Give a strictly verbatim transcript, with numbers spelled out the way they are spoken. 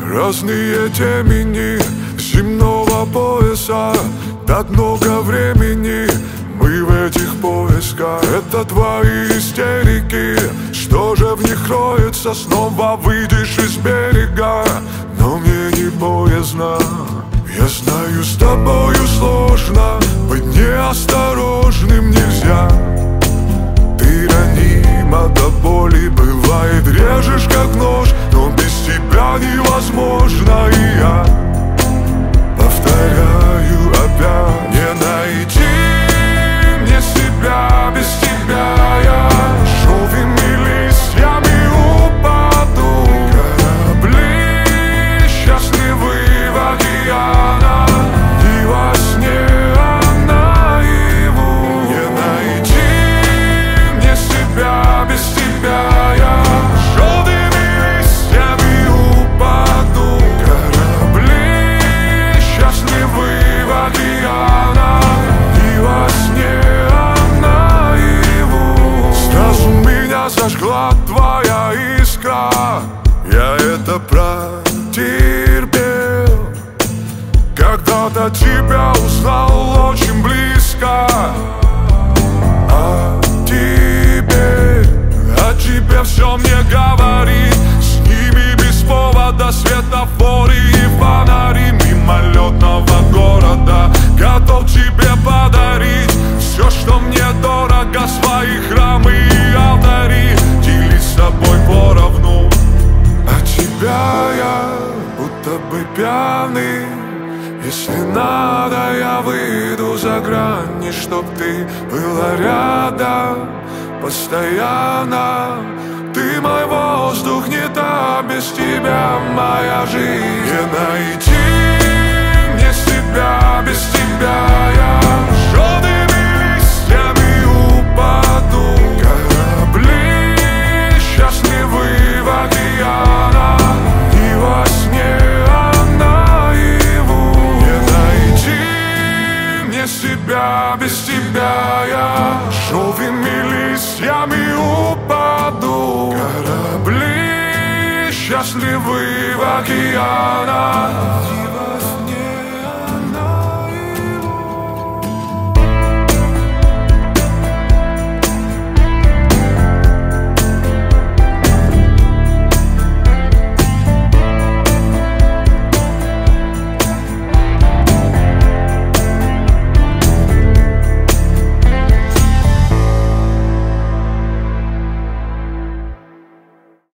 Разные темени земного пояса, так много времени мы в этих поисках. Это твои истерики, что же в них кроется? Снова выйдешь из берега, но мне не боязно. Я знаю, с тобою сложно, быть неосторожным нельзя. Ты ранима до боли, бывает режешь как нож, но без тебя невозможно. И я повторяю опять: не найти мне себя без тебя. Я шовыми листьями упаду, корабли счастливы в океанах, и во сне, а наяву. Не найти мне себя без тебя. Я шовыми листьями упаду, корабли счастливы в океанах, и во сне, а наяву. Сразу меня зажгла твоя искра, я это протерпел. Когда-то тебя узнал очень близко, а теперь, а теперь все мне говорит. С ними без повода светофоры и фонари мимолетного города. Готов тебе подарить все, что мне дорого, свои храмы и алтари, делить с тобой поровну. А тебя я будто бы пьяный. Если надо, я выйду за грани, чтоб ты была рядом постоянно. Ты мой воздух, не та без тебя моя жизнь. Не найти мне себя без тебя. Я желтыми листьями упаду, корабли счастливы в океанах, и во сне, а наяву. Не найти мне себя без тебя. Я желтыми листьями упаду, корабли счастливы в океанах,